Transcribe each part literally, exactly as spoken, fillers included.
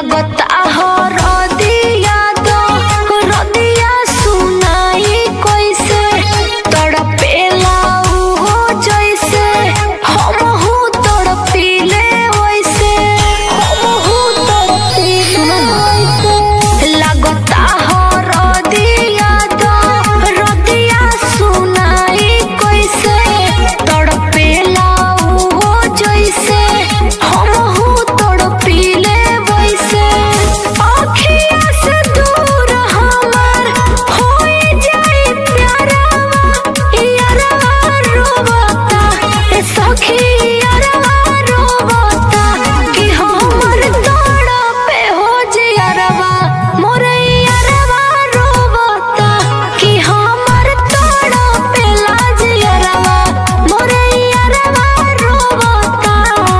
लगता हो रदिया दो रदिया सुनाई कैसे तड़पेला हो जैसे हम हूँ तड़पीले वैसे हम हूँ तड़पीले वैसे लगता हो रदिया दो रदिया सुनाई कैसे तड़पेला हो जैसे हम हूँ तड़पीले वैसे आँखिया से दूर हमार होई जाई प्यारवा यारवा रोवता ए सखी यारवा रोवता कि हमर तड़पे हो जियरवा मोर यारवा रोवता कि हमर तड़पे ला जियरवा मोर यारवा रोवता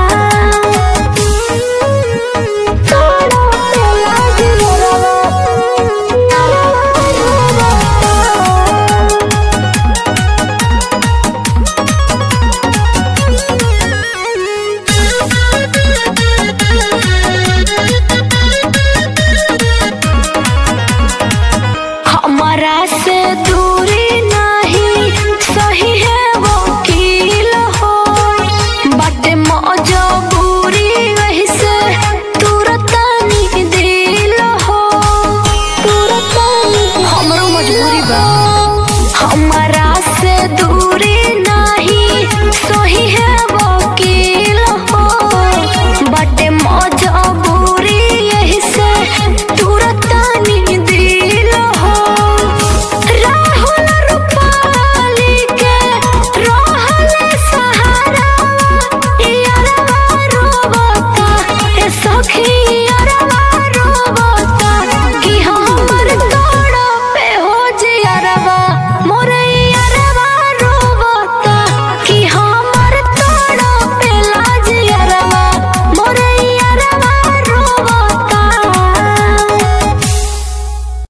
हमारा से दूरी नहीं सही है वकील हो बाटे मजबूरी वही से तुरंत नहीं दिल हो तुरंत हमरो मजबूरी बा हमारा से दूरी नहीं सही है वकील हो बाटे मजबूरी यही से तुरंत नहीं दिल हो राहुल रूपाली के रहले सहारा यारवा रोवता ए सखी